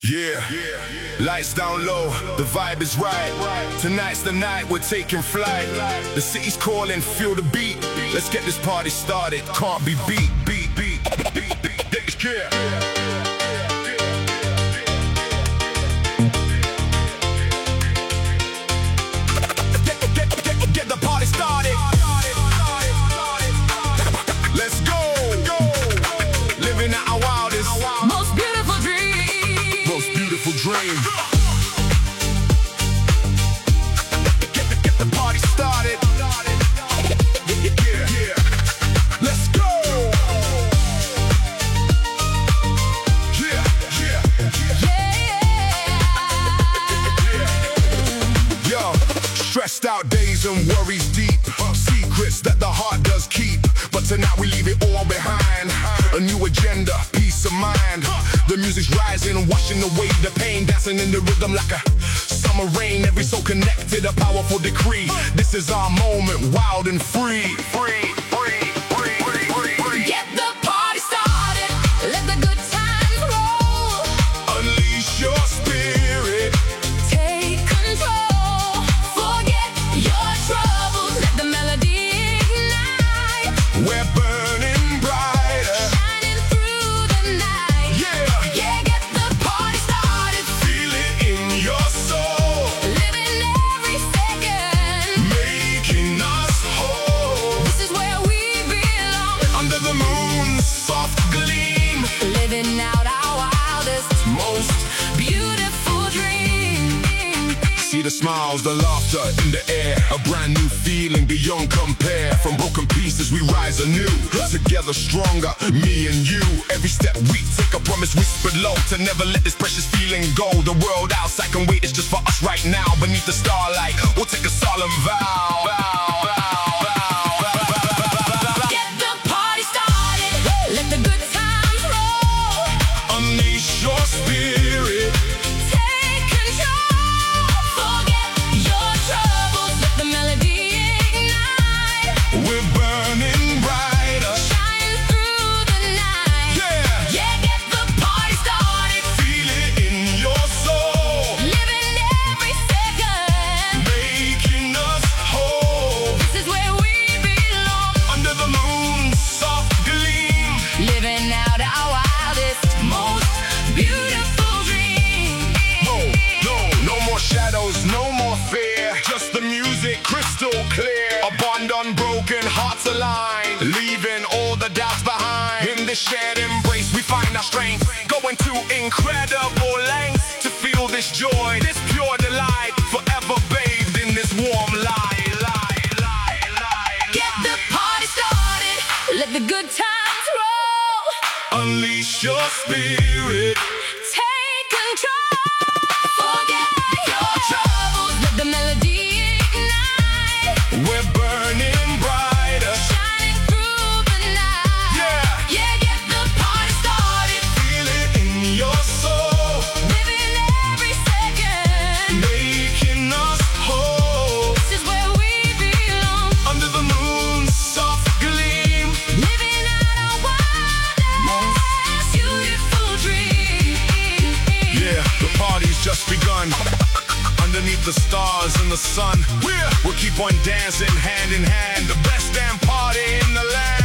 Yeah, lights down low, the vibe is right. Tonight's the night, we're taking flight. The city's calling, feel the beat. Let's get this party started, can't be beat. Yeah. Get the party started. Let's go. Living at our wildest, most beautiful dream. most beautiful dream. Get the party started. Yeah. Let's go. Yo, stressed out days and worries deep. Secrets that the heart does keep. But tonight we leave it all behind. A new agenda, peace of mind. The music's rising, washing away the pain. Dancing in the rhythm like a summer rain. Every soul connected, a powerful decree. This is our moment, wild and free. Get the party started. Let the good times roll. Unleash your spirit. Take control. Forget your troubles. Let the melody ignite. We're burning brighter. Shining through the night. Yeah. Get the party started. Feel it in your soul. Living every second. Making us whole. This is where we belong. Under the moon's soft gleam. Living out our wildest, Most beautiful dream. see the smiles, the laughter in the air. A brand new feeling beyond compare. From broken pieces we rise anew. Together stronger, me and you. Every step we take, a promise whispered low. To never let this precious feeling go. The world outside can wait, it's just for us right now. Beneath the starlight, we'll take a solemn vow. Get the party started. Let the good times roll. Unleash your spirit. Take control. Forget your troubles. Let the melody ignite. We're burning brighter. Shine through the night. Yeah. Get the party started. Feel it in your soul. Living every second. Making us whole. This is where we belong. Under the moon's soft gleam. Living out our wildest, most beautiful dream. No more shadows, no more fear. Just the music crystal clear. A bond unbroken, hearts aligned. Leaving all the doubts behind. In this shared embrace we find our strength. Going to incredible lengths to feel this joy, this pure delight. Forever bathed in this warm light. Get the party started. Let the good times roll. Unleash your spirit. Take control. Forget your troubles. Let the melody ignite. We're burning brighter. Shining through the night. Yeah. Get the party started. Feel it in your soul. Living every second. Making us whole. This is where we belong. Under the moon's soft gleam. Living out our wildest, beautiful dream. Yeah, the party's just begun. Underneath the stars and the sun, we'll keep on dancing hand in hand. The best damn party in the land.